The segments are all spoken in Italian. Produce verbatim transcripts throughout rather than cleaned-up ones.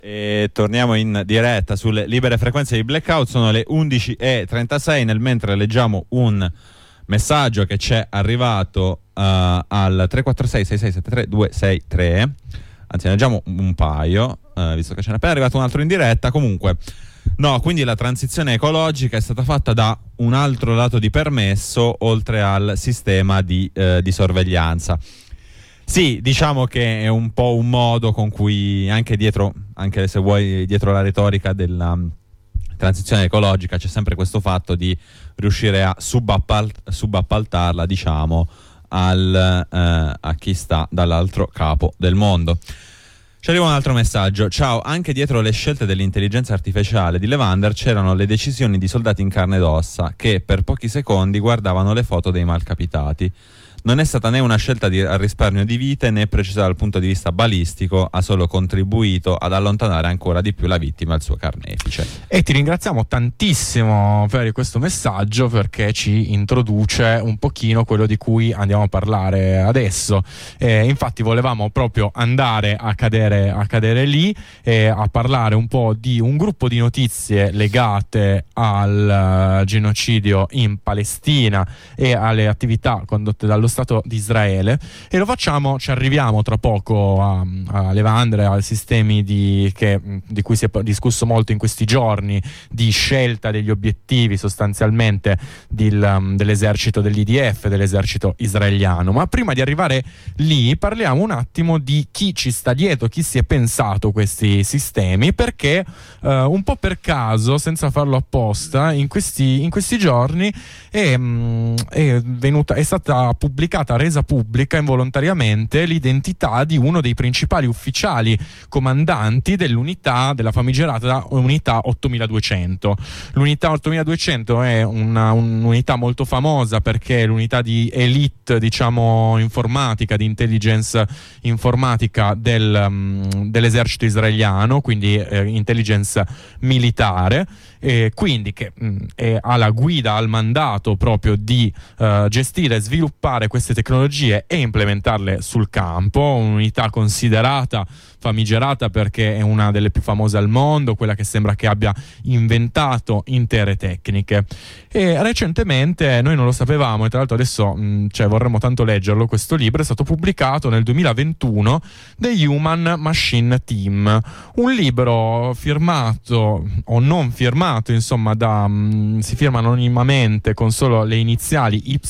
E torniamo in diretta sulle libere frequenze di Blackout. Sono le undici e trentasei. Nel mentre leggiamo un messaggio che ci è arrivato uh, al tre quattro sei sei sei sette tre due sei tre. Anzi, ne leggiamo un paio, uh, visto che ce n'è appena arrivato un altro in diretta. Comunque, no, quindi la transizione ecologica è stata fatta da un altro lato di permesso, oltre al sistema di, uh, di sorveglianza. Sì, diciamo che è un po' un modo con cui anche dietro, anche se vuoi, dietro la retorica della transizione ecologica c'è sempre questo fatto di riuscire a subappalt- subappaltarla, diciamo, al, eh, a chi sta dall'altro capo del mondo. Ci arriva un altro messaggio. Ciao, anche dietro le scelte dell'intelligenza artificiale di Levander c'erano le decisioni di soldati in carne ed ossa che per pochi secondi guardavano le foto dei malcapitati. Non è stata né una scelta di, al risparmio di vite né precisa dal punto di vista balistico, ha solo contribuito ad allontanare ancora di più la vittima dal suo carnefice. E ti ringraziamo tantissimo per questo messaggio, perché ci introduce un pochino quello di cui andiamo a parlare adesso. Eh, infatti volevamo proprio andare a cadere, a cadere lì e a parlare un po' di un gruppo di notizie legate al uh, genocidio in Palestina e alle attività condotte dallo Stato di Israele, e lo facciamo, ci arriviamo tra poco a, a Levander, ai sistemi di, che, di cui si è discusso molto in questi giorni, di scelta degli obiettivi sostanzialmente del, dell'esercito dell'I D F, dell'esercito israeliano. Ma prima di arrivare lì parliamo un attimo di chi ci sta dietro, chi si è pensato questi sistemi, perché uh, un po' per caso, senza farlo apposta, in questi, in questi giorni è, mh, è venuta, è stata pubblicata pubblicata, resa pubblica involontariamente l'identità di uno dei principali ufficiali comandanti dell'unità, della famigerata unità ottomiladuecento. L'unità ottomiladuecento è una, un'unità molto famosa perché è l'unità di elite, diciamo, informatica, di intelligence informatica del, um, dell'esercito israeliano, quindi eh, intelligence militare, e quindi che mh, è alla guida, al mandato proprio di uh, gestire e sviluppare queste tecnologie e implementarle sul campo. Un'unità considerata famigerata perché è una delle più famose al mondo, quella che sembra che abbia inventato intere tecniche. E recentemente, noi non lo sapevamo, e tra l'altro adesso mh, cioè, vorremmo tanto leggerlo, questo libro è stato pubblicato nel duemilaventuno, The Human Machine Team, un libro firmato o non firmato, insomma, da mh, si firma anonimamente con solo le iniziali Y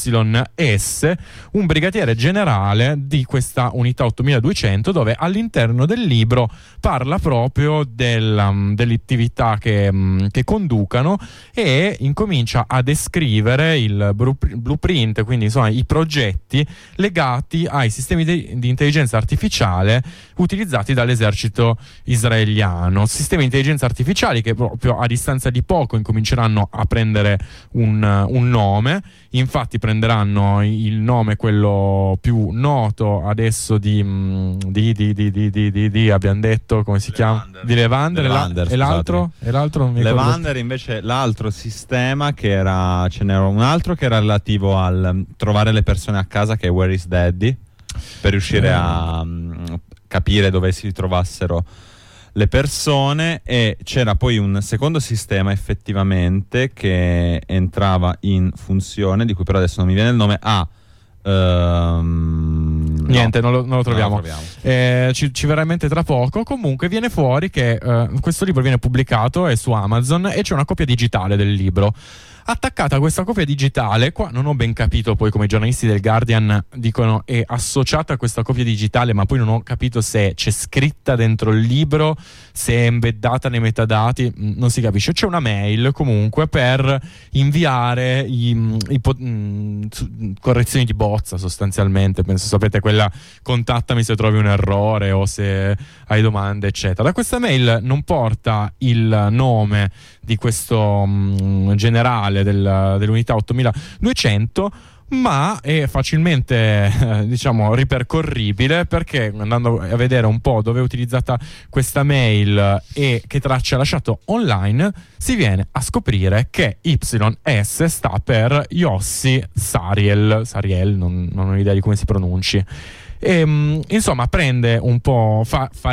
S, un brigadiere generale di questa unità ottomiladuecento, dove all'interno del libro parla proprio del, um, delle attività che, um, che conducano, e incomincia a descrivere il blueprint, quindi insomma i progetti legati ai sistemi di, di intelligenza artificiale utilizzati dall'esercito israeliano. Sistemi di intelligenza artificiali che proprio a distanza di poco incominceranno a prendere un, un nome. Infatti prenderanno il nome, quello più noto adesso di di, di, di, di, di, di, di abbiamo detto, come si chiama? Di Levander. Levander, e l'altro? E l'altro non mi Levander invece, l'altro sistema che era, ce n'era un altro che era relativo al trovare le persone a casa, che è Where is Daddy, per riuscire eh. a um, capire dove si trovassero le persone. E c'era poi un secondo sistema effettivamente che entrava in funzione, di cui però adesso non mi viene il nome. Ah, Um, niente, no, non, lo, non lo troviamo, non lo troviamo. Eh, ci, ci verrà in mente tra poco. Comunque viene fuori che uh, questo libro viene pubblicato, è su Amazon, e c'è una copia digitale del libro. Attaccata a questa copia digitale, qua non ho ben capito poi come i giornalisti del Guardian dicono è associata a questa copia digitale, ma poi non ho capito se c'è scritta dentro il libro, se è embeddata nei metadati, non si capisce. C'è una mail comunque per inviare i, i po- mh, correzioni di bozza sostanzialmente. Penso sapete quella contattami se trovi un errore o se hai domande eccetera. Da questa mail non porta il nome di questo mh, generale del, dell'unità ottomiladuecento, ma è facilmente eh, diciamo ripercorribile, perché andando a vedere un po' dove è utilizzata questa mail e che traccia ha lasciato online, si viene a scoprire che Y S sta per Yossi Sariel Sariel, non, non ho idea di come si pronunci. E, mh, insomma prende un po' fa, fa ri,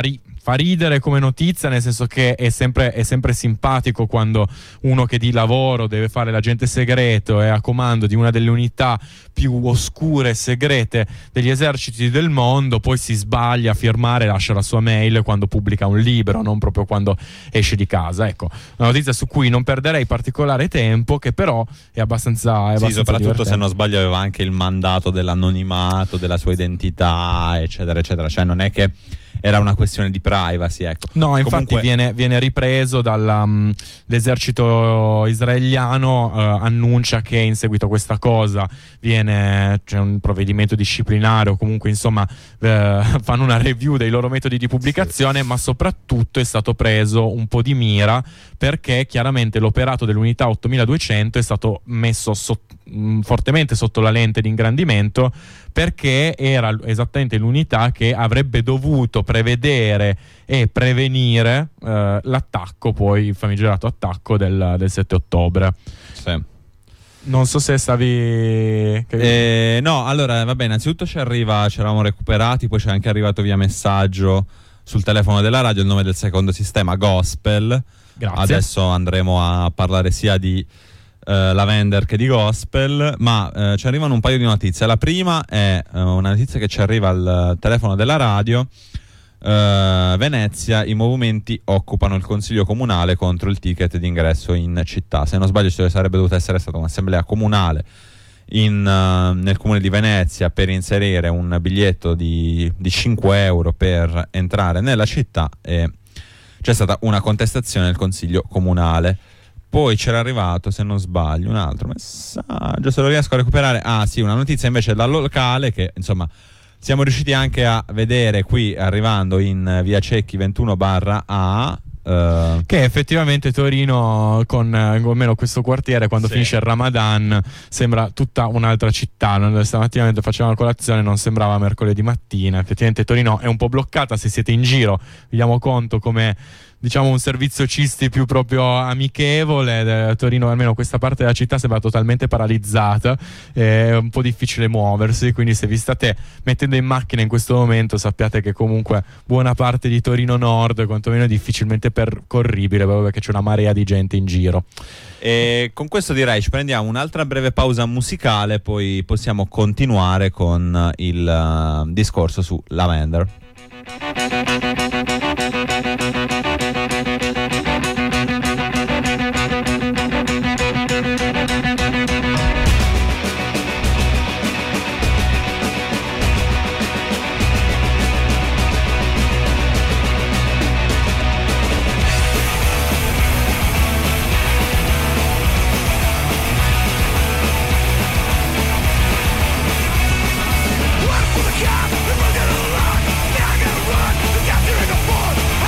fa ridere come notizia, nel senso che è sempre, è sempre simpatico quando uno che di lavoro deve fare l'agente segreto, è a comando di una delle unità più oscure e segrete degli eserciti del mondo, poi si sbaglia a firmare, lascia la sua mail quando pubblica un libro, non proprio quando esce di casa. Ecco, una notizia su cui non perderei particolare tempo, che però è abbastanza, è abbastanza sì, soprattutto divertente. Se non sbaglio aveva anche il mandato dell'anonimato, della sua identità, eccetera eccetera, cioè non è che era una questione di privacy, ecco. No, infatti Comunque... viene, viene ripreso dall'esercito um, israeliano, uh, annuncia che in seguito a questa cosa viene, c'è un provvedimento disciplinare o comunque insomma eh, fanno una review dei loro metodi di pubblicazione, sì. Ma soprattutto è stato preso un po' di mira perché chiaramente l'operato dell'unità ottomiladuecento è stato messo sotto, mh, fortemente sotto la lente di ingrandimento, perché era esattamente l'unità che avrebbe dovuto prevedere e prevenire eh, l'attacco, poi il famigerato attacco del, del sette ottobre. Sì. Non so se stavi... Eh, no, allora, vabbè, innanzitutto ci arriva, ci eravamo recuperati, poi c'è anche arrivato via messaggio sul telefono della radio il nome del secondo sistema, Gospel. Grazie. Adesso andremo a parlare sia di Uh, Lavender che di Gospel, ma uh, ci arrivano un paio di notizie. La prima è uh, una notizia che ci arriva al telefono della radio. uh, Venezia, i movimenti occupano il consiglio comunale contro il ticket d'ingresso in città. Se non sbaglio ci sarebbe dovuta essere stata un'assemblea comunale in, uh, nel comune di Venezia per inserire un biglietto di, di cinque euro per entrare nella città, e c'è stata una contestazione del consiglio comunale. Poi c'era arrivato, se non sbaglio, un altro messaggio, se lo riesco a recuperare. Ah sì, una notizia invece dal locale che insomma siamo riusciti anche a vedere qui arrivando in via Cecchi ventuno barra A. Uh, che effettivamente Torino, con eh, almeno questo quartiere, quando sì. finisce il Ramadan sembra tutta un'altra città. Stamattina mentre facevamo la colazione non sembrava mercoledì mattina. Effettivamente Torino è un po' bloccata. Se siete in giro vi diamo conto come, diciamo, un servizio cisti più proprio amichevole. Torino, almeno questa parte della città, sembra totalmente paralizzata, è un po' difficile muoversi, quindi se vi state mettendo in macchina in questo momento sappiate che comunque buona parte di Torino Nord quantomeno è difficilmente percorribile, proprio perché c'è una marea di gente in giro. E con questo direi ci prendiamo un'altra breve pausa musicale, poi possiamo continuare con il uh, discorso su Lavender. Run for the cop and look at the light. Now I gotta run, the cops are in the fort.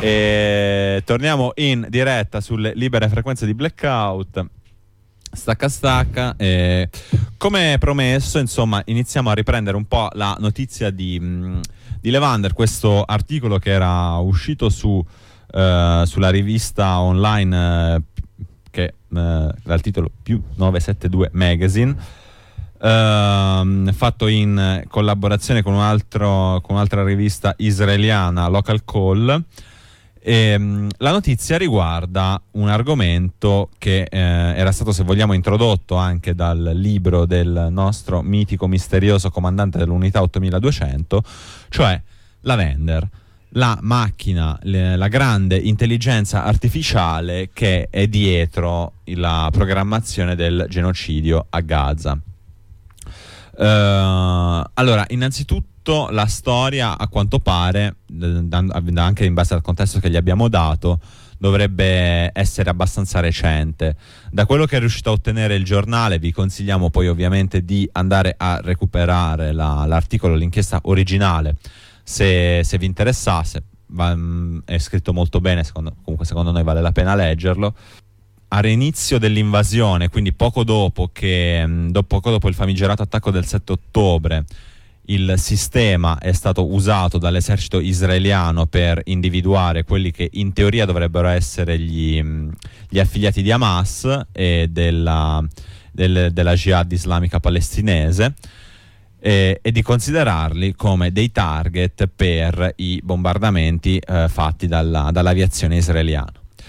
E torniamo in diretta sulle libere frequenze di Blackout. Stacca stacca. E come promesso, insomma, iniziamo a riprendere un po' la notizia di, mh, di Levander, questo articolo che era uscito su, uh, sulla rivista online uh, che uh, dal titolo più nove sette due Magazine, uh, fatto in collaborazione con, un altro, con un'altra rivista israeliana, Local Call. E, um, la notizia riguarda un argomento che eh, era stato, se vogliamo, introdotto anche dal libro del nostro mitico, misterioso comandante dell'unità ottomiladuecento, cioè Lavender, la macchina, le, la grande intelligenza artificiale che è dietro la programmazione del genocidio a Gaza. Uh, allora, innanzitutto la storia, a quanto pare, anche in base al contesto che gli abbiamo dato, dovrebbe essere abbastanza recente. Da quello che è riuscito a ottenere il giornale, vi consigliamo poi ovviamente di andare a recuperare la, l'articolo, l'inchiesta originale, se, se vi interessasse. Va, è scritto molto bene, secondo, comunque secondo noi vale la pena leggerlo. All'inizio dell'invasione, quindi poco dopo, che, dopo, poco dopo il famigerato attacco del sette ottobre, il sistema è stato usato dall'esercito israeliano per individuare quelli che in teoria dovrebbero essere gli, gli affiliati di Hamas e della, del, della Jihad islamica palestinese, e, e di considerarli come dei target per i bombardamenti eh, fatti dalla, dall'aviazione israeliana.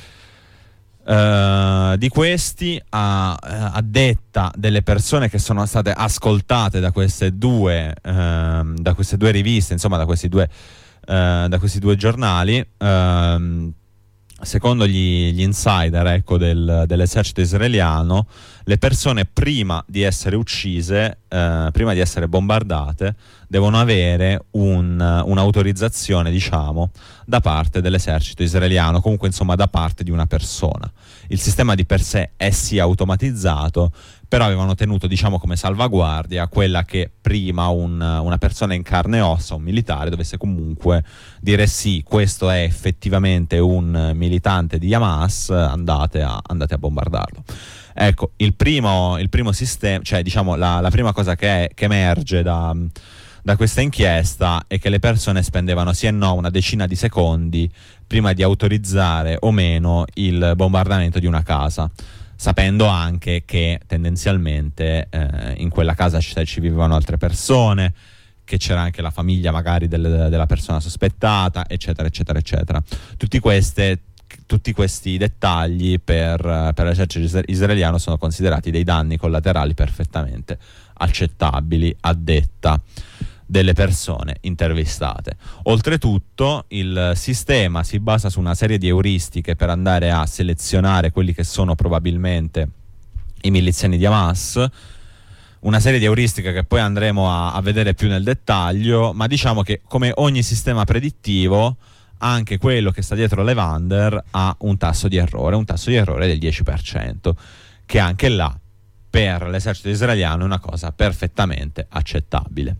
Uh, di questi, a, a detta delle persone che sono state ascoltate da queste due, uh, da queste due riviste, insomma da questi due, uh, da questi due giornali, uh, secondo gli, gli insider, ecco, del, dell'esercito israeliano, le persone prima di essere uccise, uh, prima di essere bombardate, devono avere un, un'autorizzazione, diciamo, da parte dell'esercito israeliano, comunque insomma da parte di una persona. Il sistema di per sé è sì automatizzato, però avevano tenuto, diciamo, come salvaguardia quella che prima un, una persona in carne e ossa, un militare, dovesse comunque dire sì, questo è effettivamente un militante di Hamas, andate a, andate a bombardarlo. Ecco, il primo, il primo sistema, cioè diciamo la, la prima cosa che, è, che emerge da, da questa inchiesta è che le persone spendevano sì e no una decina di secondi prima di autorizzare o meno il bombardamento di una casa, sapendo anche che tendenzialmente eh, in quella casa ci, ci vivevano altre persone, che c'era anche la famiglia magari del, della persona sospettata, eccetera, eccetera, eccetera. Tutti queste Tutti questi dettagli per, per l'esercito israeliano sono considerati dei danni collaterali perfettamente accettabili a detta delle persone intervistate. Oltretutto il sistema si basa su una serie di euristiche per andare a selezionare quelli che sono probabilmente i miliziani di Hamas, una serie di euristiche che poi andremo a, a vedere più nel dettaglio, ma diciamo che come ogni sistema predittivo, anche quello che sta dietro Levander ha un tasso di errore, un tasso di errore del dieci per cento, che anche là per l'esercito israeliano è una cosa perfettamente accettabile.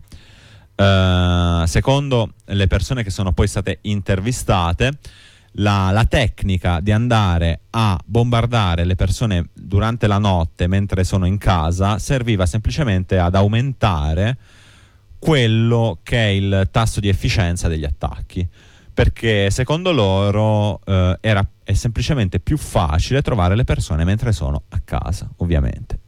Uh, secondo le persone che sono poi state intervistate, la, la tecnica di andare a bombardare le persone durante la notte mentre sono in casa serviva semplicemente ad aumentare quello che è il tasso di efficienza degli attacchi, perché secondo loro eh, era, è semplicemente più facile trovare le persone mentre sono a casa, ovviamente.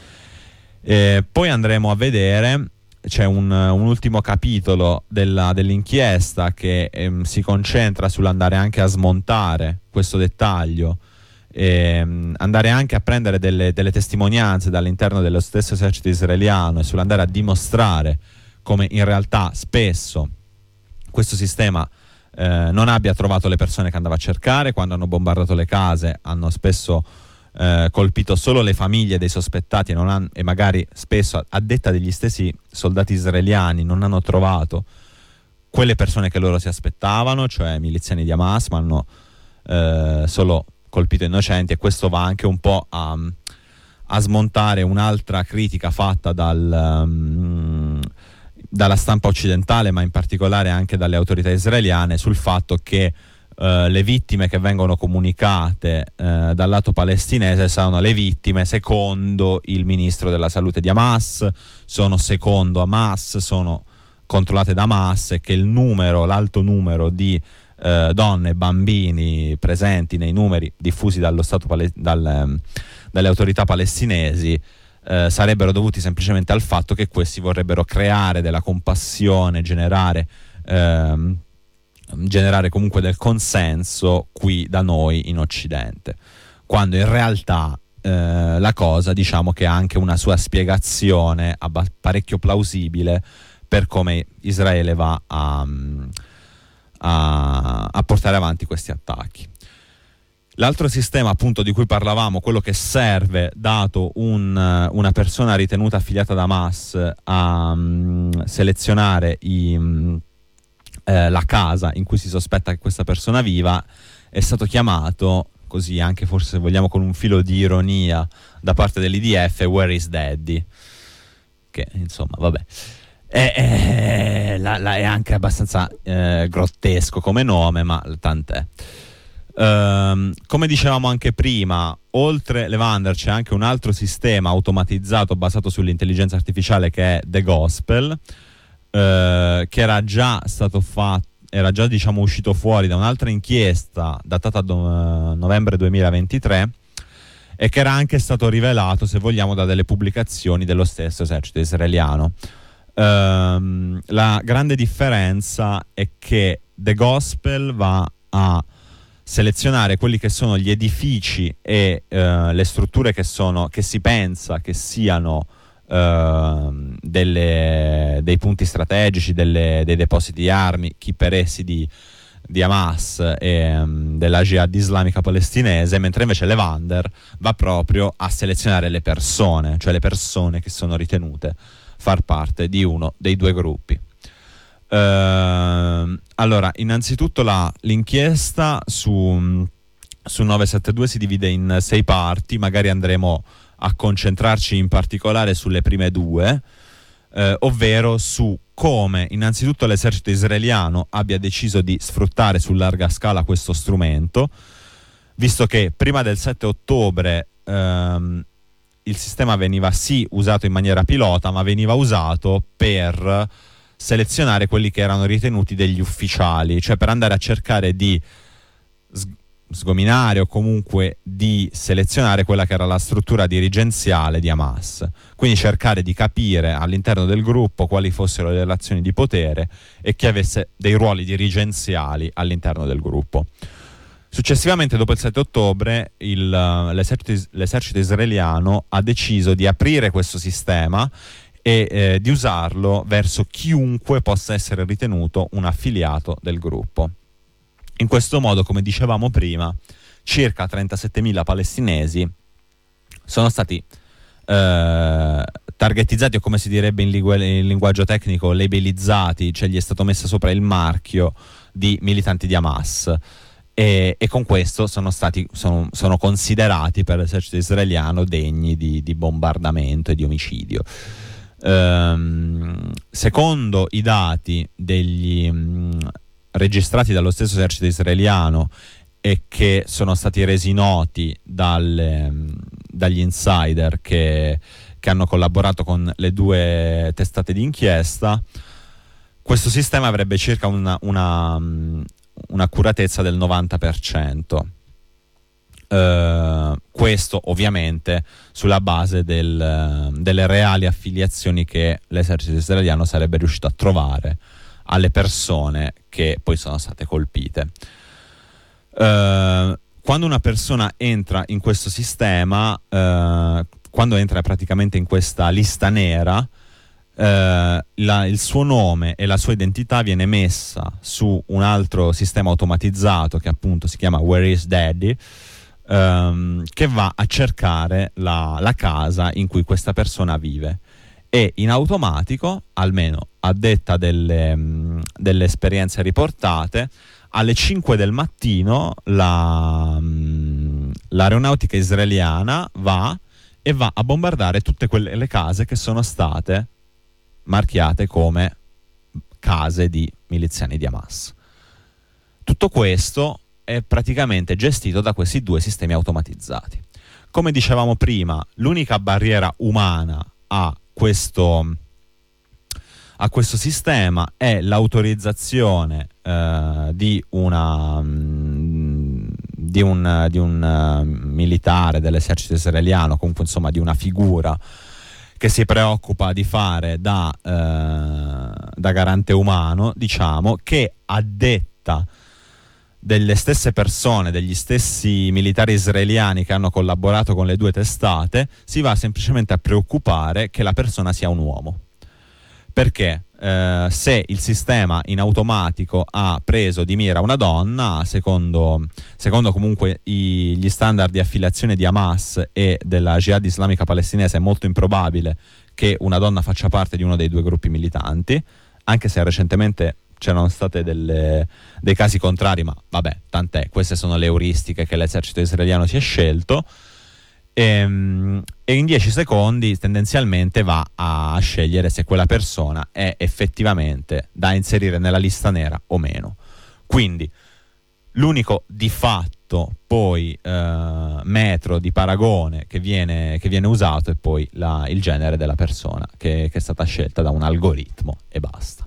E poi andremo a vedere, c'è un, un ultimo capitolo della, dell'inchiesta che ehm, si concentra sull'andare anche a smontare questo dettaglio, e, um, andare anche a prendere delle, delle testimonianze dall'interno dello stesso esercito israeliano e sull'andare a dimostrare come in realtà spesso questo sistema Eh, non abbia trovato le persone che andava a cercare. Quando hanno bombardato le case hanno spesso eh, colpito solo le famiglie dei sospettati e, non hanno, e magari spesso, a detta degli stessi soldati israeliani, non hanno trovato quelle persone che loro si aspettavano, cioè miliziani di Hamas, ma hanno eh, solo colpito innocenti. E questo va anche un po' a, a smontare un'altra critica fatta dal um, dalla stampa occidentale, ma in particolare anche dalle autorità israeliane, sul fatto che Uh, le vittime che vengono comunicate uh, dal lato palestinese sono le vittime secondo il ministro della salute di Hamas, sono secondo Hamas, sono controllate da Hamas, e che il numero, l'alto numero di uh, donne e bambini presenti nei numeri diffusi dallo Stato pale- dal, um, dalle autorità palestinesi uh, sarebbero dovuti semplicemente al fatto che questi vorrebbero creare della compassione, generare uh, generare comunque del consenso qui da noi in Occidente, quando in realtà eh, la cosa, diciamo che ha anche una sua spiegazione abba- parecchio plausibile per come Israele va a, a, a portare avanti questi attacchi. L'altro sistema appunto di cui parlavamo, quello che serve, dato un, una persona ritenuta affiliata da Hamas, a um, selezionare i um, Eh, la casa in cui si sospetta che questa persona viva, è stato chiamato, così anche forse se vogliamo con un filo di ironia da parte dell'I D F, Where is Daddy? Che insomma vabbè è, è, la, la, è anche abbastanza eh, grottesco come nome, ma tant'è. Um, come dicevamo anche prima, oltre Levander c'è anche un altro sistema automatizzato basato sull'intelligenza artificiale che è The Gospel, Uh, che era già stato fatto, era già diciamo uscito fuori da un'altra inchiesta datata do, uh, novembre duemilaventitré, e che era anche stato rivelato, se vogliamo, da delle pubblicazioni dello stesso esercito israeliano. Uh, la grande differenza è che The Gospel va a selezionare quelli che sono gli edifici e uh, le strutture che sono, che si pensa che siano Uh, delle, dei punti strategici, delle, dei depositi di armi, chi per essi di, di Hamas e um, della Jihad islamica palestinese, mentre invece Levander va proprio a selezionare le persone, cioè le persone che sono ritenute far parte di uno dei due gruppi. Uh, allora, innanzitutto la, l'inchiesta su, su nove sette due si divide in sei parti, magari andremo a concentrarci in particolare sulle prime due, eh, ovvero su come innanzitutto l'esercito israeliano abbia deciso di sfruttare su larga scala questo strumento, visto che prima del sette ottobre ehm, il sistema veniva sì usato in maniera pilota, ma veniva usato per selezionare quelli che erano ritenuti degli ufficiali, cioè per andare a cercare di sg- sgominare o comunque di selezionare quella che era la struttura dirigenziale di Hamas, quindi cercare di capire all'interno del gruppo quali fossero le relazioni di potere e chi avesse dei ruoli dirigenziali all'interno del gruppo. Successivamente, dopo il sette ottobre, il, l'esercito, l'esercito israeliano ha deciso di aprire questo sistema e eh, di usarlo verso chiunque possa essere ritenuto un affiliato del gruppo. In questo modo, come dicevamo prima, circa trentasettemila palestinesi sono stati eh, targetizzati, o come si direbbe in, lingu- in linguaggio tecnico, labellizzati, cioè gli è stato messo sopra il marchio di militanti di Hamas, e, e con questo sono stati sono, sono considerati per l'esercito israeliano degni di, di bombardamento e di omicidio. Ehm, secondo i dati degli mh, registrati dallo stesso esercito israeliano e che sono stati resi noti dalle, dagli insider che, che hanno collaborato con le due testate di inchiesta, questo sistema avrebbe circa una, una, un'accuratezza del novanta per cento. Uh, questo ovviamente sulla base del, delle reali affiliazioni che l'esercito israeliano sarebbe riuscito a trovare alle persone che poi sono state colpite. Uh, quando una persona entra in questo sistema, uh, quando entra praticamente in questa lista nera, uh, la, il suo nome e la sua identità viene messa su un altro sistema automatizzato che appunto si chiama Where is Daddy, um, che va a cercare la, la casa in cui questa persona vive. E in automatico, almeno a detta delle, mh, delle esperienze riportate, alle cinque del mattino la, mh, l'aeronautica israeliana va e va a bombardare tutte quelle le case che sono state marchiate come case di miliziani di Hamas. Tutto questo è praticamente gestito da questi due sistemi automatizzati. Come dicevamo prima, l'unica barriera umana a questo, a questo sistema è l'autorizzazione eh, di una mh, di un, di un uh, militare dell'esercito israeliano, comunque insomma di una figura che si preoccupa di fare da, eh, da garante umano, diciamo, che a detta delle stesse persone, degli stessi militari israeliani che hanno collaborato con le due testate, si va semplicemente a preoccupare che la persona sia un uomo. Perché eh, se il sistema in automatico ha preso di mira una donna, secondo, secondo comunque i, gli standard di affiliazione di Hamas e della Jihad islamica palestinese, è molto improbabile che una donna faccia parte di uno dei due gruppi militanti, anche se recentemente c'erano state delle, dei casi contrari, ma vabbè, tant'è, queste sono le euristiche che l'esercito israeliano si è scelto. E, e in dieci secondi tendenzialmente va a scegliere se quella persona è effettivamente da inserire nella lista nera o meno. Quindi l'unico di fatto poi eh, metro di paragone che viene, che viene usato è poi la, il genere della persona che, che è stata scelta da un algoritmo e basta.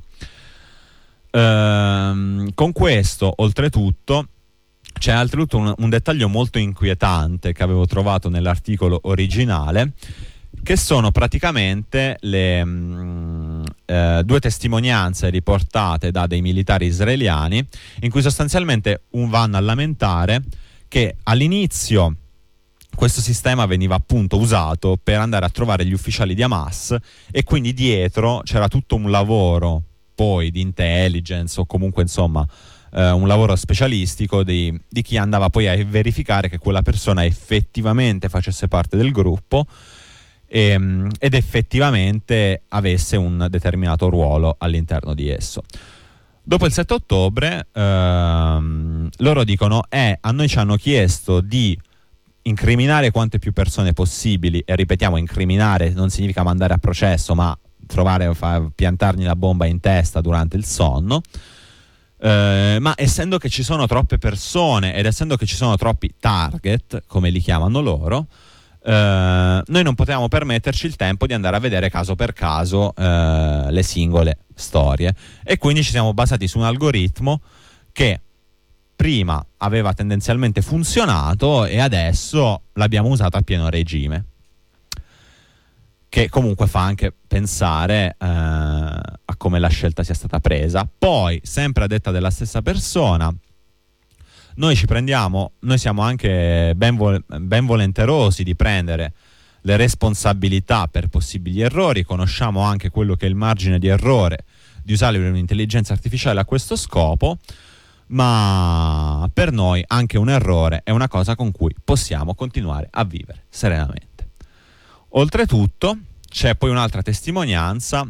Ehm, con questo, oltretutto, c'è oltretutto un, un dettaglio molto inquietante che avevo trovato nell'articolo originale, che sono praticamente le mh, eh, due testimonianze riportate da dei militari israeliani, in cui sostanzialmente un vanno a lamentare che all'inizio questo sistema veniva appunto usato per andare a trovare gli ufficiali di Hamas, e quindi dietro c'era tutto un lavoro poi di intelligence o comunque insomma Uh, un lavoro specialistico di, di chi andava poi a verificare che quella persona effettivamente facesse parte del gruppo e, um, ed effettivamente avesse un determinato ruolo all'interno di esso. Dopo il sette ottobre uh, loro dicono eh, a noi ci hanno chiesto di incriminare quante più persone possibili, e ripetiamo, incriminare non significa mandare a processo, ma trovare, fa, piantargli la bomba in testa durante il sonno. Uh, ma essendo che ci sono troppe persone ed essendo che ci sono troppi target, come li chiamano loro, uh, noi non potevamo permetterci il tempo di andare a vedere caso per caso uh, le singole storie, e quindi ci siamo basati su un algoritmo che prima aveva tendenzialmente funzionato e adesso l'abbiamo usato a pieno regime, che comunque fa anche pensare eh, a come la scelta sia stata presa. Poi, sempre a detta della stessa persona, noi ci prendiamo, noi siamo anche ben, vol- ben volenterosi di prendere le responsabilità per possibili errori, conosciamo anche quello che è il margine di errore di usare un'intelligenza artificiale a questo scopo, ma per noi anche un errore è una cosa con cui possiamo continuare a vivere serenamente. Oltretutto c'è poi un'altra testimonianza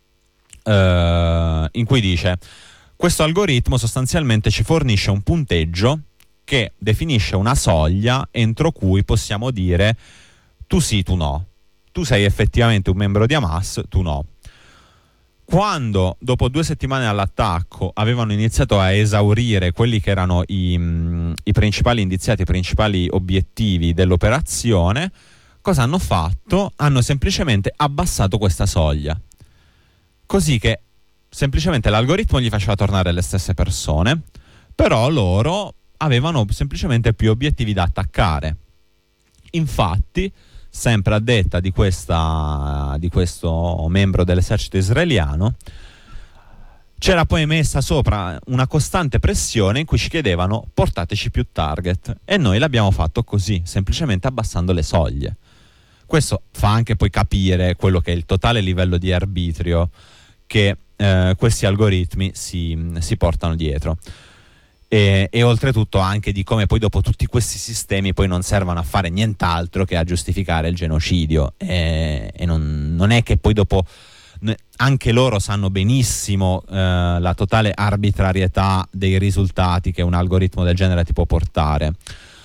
eh, in cui dice: questo algoritmo sostanzialmente ci fornisce un punteggio che definisce una soglia entro cui possiamo dire tu sì, tu no, tu sei effettivamente un membro di Hamas, tu no. Quando dopo due settimane dall'attacco avevano iniziato a esaurire quelli che erano i, mh, i principali indiziati, i principali obiettivi dell'operazione, cosa hanno fatto? Hanno semplicemente abbassato questa soglia, così che semplicemente l'algoritmo gli faceva tornare le stesse persone, però loro avevano semplicemente più obiettivi da attaccare. Infatti, sempre a detta di, questa, di questo membro dell'esercito israeliano, c'era poi messa sopra una costante pressione in cui ci chiedevano portateci più target, e noi l'abbiamo fatto così, semplicemente abbassando le soglie. Questo fa anche poi capire quello che è il totale livello di arbitrio che eh, questi algoritmi si, si portano dietro. E, e oltretutto anche di come poi dopo tutti questi sistemi poi non servano a fare nient'altro che a giustificare il genocidio, e, e non, non è che poi dopo anche loro sanno benissimo eh, la totale arbitrarietà dei risultati che un algoritmo del genere ti può portare.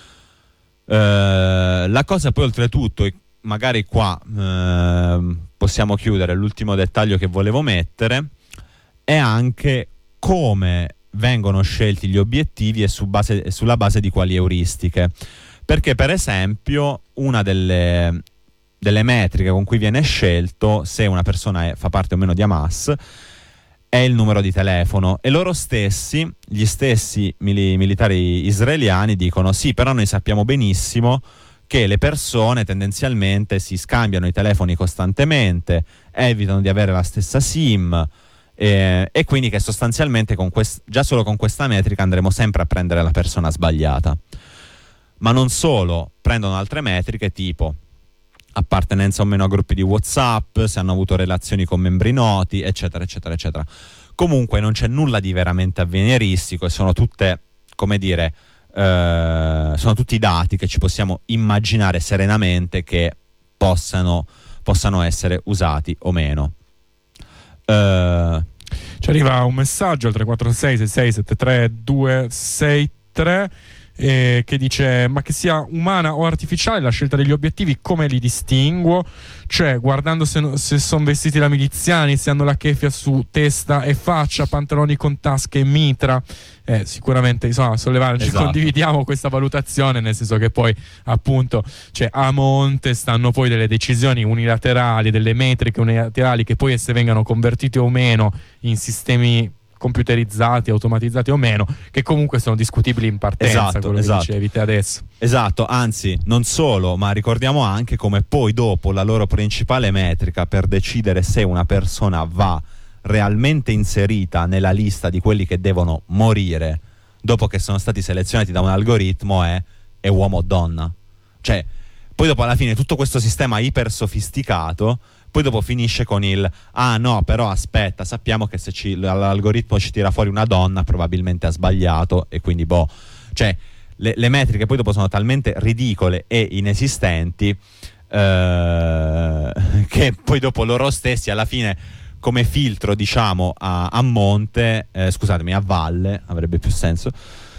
Eh, la cosa poi oltretutto, magari qua eh, possiamo chiudere, l'ultimo dettaglio che volevo mettere è anche come vengono scelti gli obiettivi e, su base, e sulla base di quali euristiche. Perché per esempio una delle, delle metriche con cui viene scelto se una persona è, fa parte o meno di Hamas è il numero di telefono, e loro stessi, gli stessi mili- militari israeliani dicono sì, però noi sappiamo benissimo che le persone tendenzialmente si scambiano i telefoni costantemente, evitano di avere la stessa SIM, eh, e quindi che sostanzialmente con quest- già solo con questa metrica andremo sempre a prendere la persona sbagliata. Ma non solo, prendono altre metriche tipo appartenenza o meno a gruppi di WhatsApp, se hanno avuto relazioni con membri noti, eccetera, eccetera, eccetera. Comunque non c'è nulla di veramente avveniristico e sono tutte, come dire, eh, sono tutti dati che ci possiamo immaginare serenamente che possano, possano essere usati o meno. Eh, Ci arriva un messaggio al tre quattro sei sei sei sette tre due sei tre eh, che dice: ma che sia umana o artificiale la scelta degli obiettivi, come li distinguo? Cioè, guardando se, se sono vestiti da miliziani, se hanno la keffia su testa e faccia, pantaloni con tasche e mitra. Eh, sicuramente, insomma, sollevare, esatto. Ci condividiamo questa valutazione, nel senso che poi appunto, cioè, a monte stanno poi delle decisioni unilaterali, delle metriche unilaterali che poi esse vengano convertite o meno in sistemi computerizzati, automatizzati o meno, che comunque sono discutibili in partenza, esatto, quello esatto. che dicevi te adesso. Esatto, anzi, non solo, ma ricordiamo anche come poi dopo la loro principale metrica per decidere se una persona va realmente inserita nella lista di quelli che devono morire dopo che sono stati selezionati da un algoritmo è, è uomo o donna. Cioè, poi dopo alla fine tutto questo sistema iper sofisticato poi dopo finisce con il ah no, però aspetta, sappiamo che se ci, l'algoritmo ci tira fuori una donna probabilmente ha sbagliato, e quindi boh, cioè le, le metriche poi dopo sono talmente ridicole e inesistenti eh, che poi dopo loro stessi alla fine come filtro, diciamo, a, a monte, eh, scusatemi, a valle, avrebbe più senso,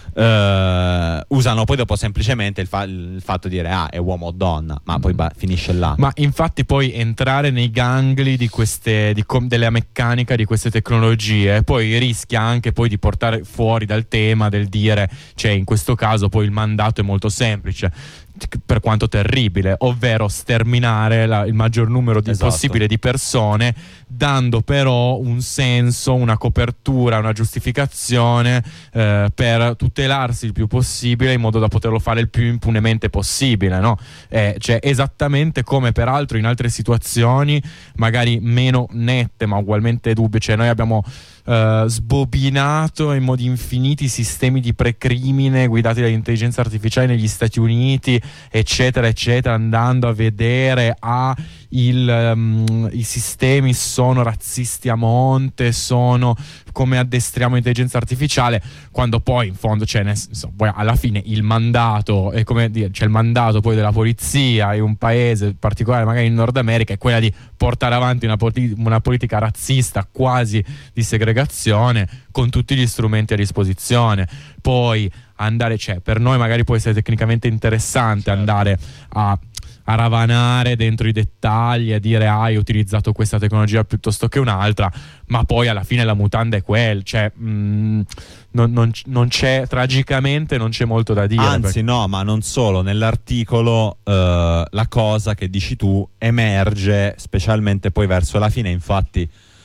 Uh, usano poi dopo semplicemente il, fa- il fatto di dire ah, è uomo o donna, ma poi ba- finisce là. Ma infatti poi entrare nei gangli di queste di com- della meccanica di queste tecnologie poi rischia anche poi di portare fuori dal tema del dire, cioè in questo caso poi il mandato è molto semplice, per quanto terribile, ovvero sterminare la, il maggior numero di esatto. possibile di persone, dando però un senso, una copertura, una giustificazione eh, per tutelarsi il più possibile in modo da poterlo fare il più impunemente possibile, no? Eh, cioè esattamente come peraltro in altre situazioni magari meno nette ma ugualmente dubbie, cioè noi abbiamo Uh, sbobinato in modi infiniti sistemi di precrimine guidati dall'intelligenza artificiale negli Stati Uniti, eccetera eccetera, andando a vedere ah, il, um, i sistemi sono razzisti a monte, sono come addestriamo l'intelligenza artificiale, quando poi in fondo c'è, nel senso, poi alla fine il mandato è come dire, c'è il mandato poi della polizia in un paese in particolare, magari in Nord America, è quella di portare avanti una, politi- una politica razzista quasi di segregazione con tutti gli strumenti a disposizione. Poi andare, cioè per noi magari può essere tecnicamente interessante, certo, andare a a ravanare dentro i dettagli, a dire ah, hai utilizzato questa tecnologia piuttosto che un'altra, ma poi alla fine la mutanda è quel, cioè mh, non, non, non c'è, tragicamente non c'è molto da dire. Anzi perché... no, ma non solo, nell'articolo eh, la cosa che dici tu emerge specialmente poi verso la fine, infatti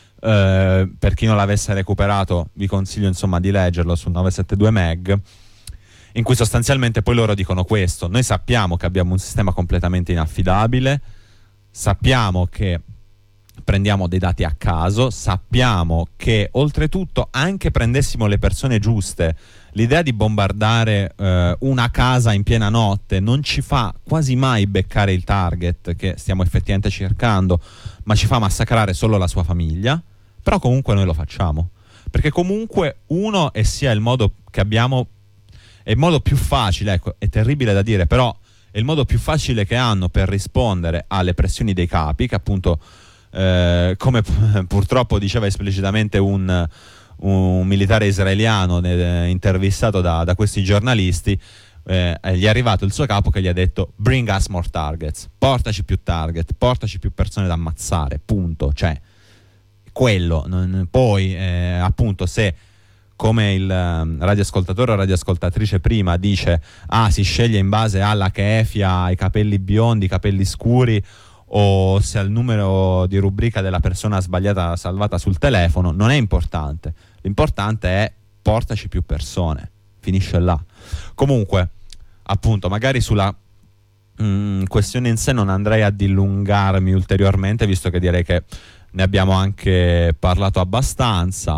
eh, per chi non l'avesse recuperato vi consiglio insomma di leggerlo su nove sette due Meg, in cui sostanzialmente poi loro dicono questo: noi sappiamo che abbiamo un sistema completamente inaffidabile, sappiamo che prendiamo dei dati a caso, sappiamo che oltretutto anche prendessimo le persone giuste, l'idea di bombardare eh, una casa in piena notte non ci fa quasi mai beccare il target che stiamo effettivamente cercando, ma ci fa massacrare solo la sua famiglia, però comunque noi lo facciamo, perché comunque uno è sia il modo che abbiamo, è il modo più facile, ecco, è terribile da dire, però è il modo più facile che hanno per rispondere alle pressioni dei capi, che appunto, eh, come p- purtroppo diceva esplicitamente un, un militare israeliano eh, intervistato da, da questi giornalisti, eh, gli è arrivato il suo capo che gli ha detto bring us more targets, portaci più target, portaci più persone da ammazzare, punto. Cioè, quello, non, poi eh, appunto se come il um, radioascoltatore o radioascoltatrice prima dice, ah, si sceglie in base alla kefia, ai capelli biondi, capelli scuri, o se al numero di rubrica della persona sbagliata salvata sul telefono, non è importante. L'importante è portaci più persone, finisce là. Comunque, appunto, magari sulla mh, questione in sé non andrei a dilungarmi ulteriormente, visto che direi che ne abbiamo anche parlato abbastanza.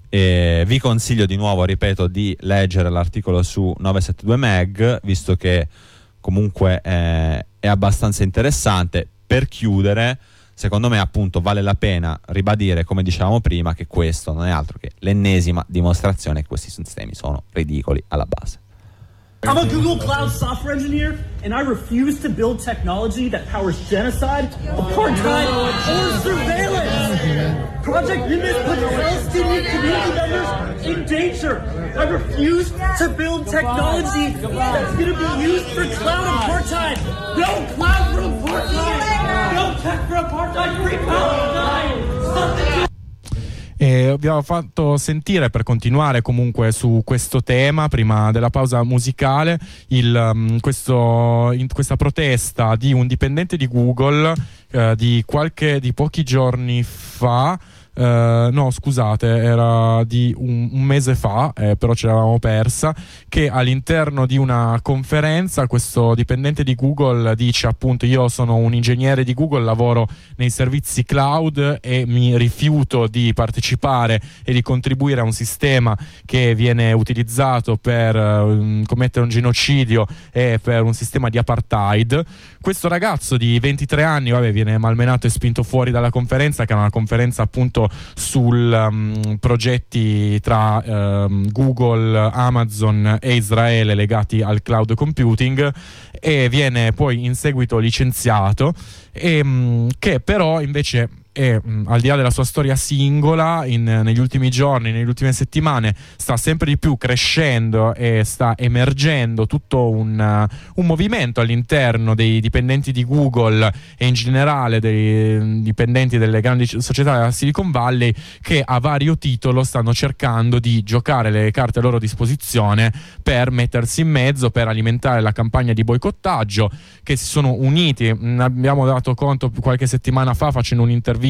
E vi consiglio di nuovo, ripeto, di leggere l'articolo su novecentosettantadue Meg, visto che comunque è, è abbastanza interessante. Per chiudere, secondo me appunto vale la pena ribadire, come dicevamo prima, che questo non è altro che l'ennesima dimostrazione che questi sistemi sono ridicoli alla base. I'm a Google Cloud software engineer, and I refuse to build technology that powers genocide, apartheid, or surveillance. Project Nimbus puts Palestinian community members in danger. I refuse to build technology that's going to be used for cloud apartheid. No cloud for apartheid. No tech for apartheid. Free Palestine. Something. E abbiamo fatto sentire, per continuare comunque su questo tema prima della pausa musicale, il, um, questo, in, questa protesta di un dipendente di Google uh, di qualche di pochi giorni fa. Uh, no scusate era di un, un mese fa, eh, però ce l'avevamo persa, che all'interno di una conferenza questo dipendente di Google dice appunto: io sono un ingegnere di Google, lavoro nei servizi cloud e mi rifiuto di partecipare e di contribuire a un sistema che viene utilizzato per uh, commettere un genocidio e per un sistema di apartheid. Questo ragazzo di ventitré anni, vabbè, viene malmenato e spinto fuori dalla conferenza, che è una conferenza appunto sul um, progetti tra um, Google, Amazon e Israele legati al cloud computing, e viene poi in seguito licenziato, e, um, che però invece e mh, al di là della sua storia singola, in, negli ultimi giorni, nelle ultime settimane, sta sempre di più crescendo e sta emergendo tutto un, uh, un movimento all'interno dei dipendenti di Google e in generale dei dipendenti delle grandi società della Silicon Valley, che a vario titolo stanno cercando di giocare le carte a loro disposizione per mettersi in mezzo, per alimentare la campagna di boicottaggio, che si sono uniti. Ne abbiamo dato conto qualche settimana fa facendo un'intervista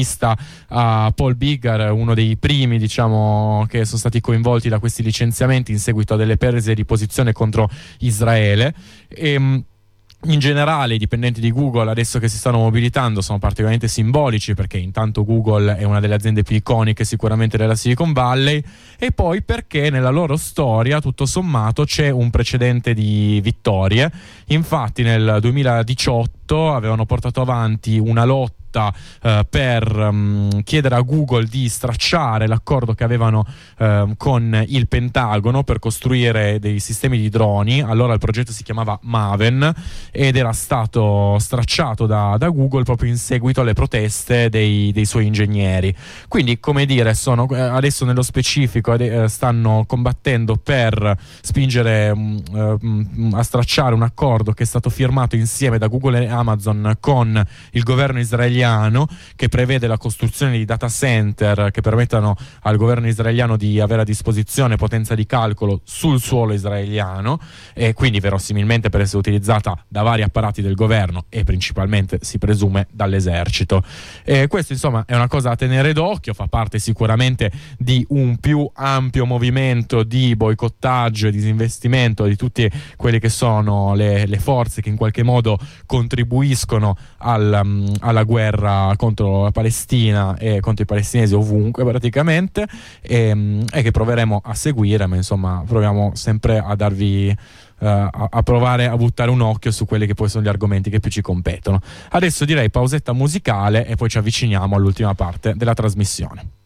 a Paul Biggar, uno dei primi, diciamo, che sono stati coinvolti da questi licenziamenti in seguito a delle prese di posizione contro Israele. E in generale i dipendenti di Google adesso che si stanno mobilitando sono particolarmente simbolici, perché intanto Google è una delle aziende più iconiche sicuramente della Silicon Valley, e poi perché nella loro storia tutto sommato c'è un precedente di vittorie. Infatti nel duemiladiciotto avevano portato avanti una lotta Uh, per um, chiedere a Google di stracciare l'accordo che avevano uh, con il Pentagono per costruire dei sistemi di droni. Allora il progetto si chiamava Maven ed era stato stracciato da, da Google proprio in seguito alle proteste dei, dei suoi ingegneri. Quindi, come dire, sono adesso nello specifico ade- stanno combattendo per spingere um, um, a stracciare un accordo che è stato firmato insieme da Google e Amazon con il governo israeliano, che prevede la costruzione di data center che permettano al governo israeliano di avere a disposizione potenza di calcolo sul suolo israeliano, e quindi verosimilmente per essere utilizzata da vari apparati del governo e principalmente, si presume, dall'esercito. E questo insomma è una cosa da tenere d'occhio, fa parte sicuramente di un più ampio movimento di boicottaggio e disinvestimento di tutte quelle che sono le, le forze che in qualche modo contribuiscono al, um, alla guerra contro la Palestina e contro i palestinesi ovunque praticamente, e, e che proveremo a seguire, ma insomma proviamo sempre a darvi uh, a, a provare a buttare un occhio su quelli che poi sono gli argomenti che più ci competono. Adesso direi pausetta musicale e poi ci avviciniamo all'ultima parte della trasmissione.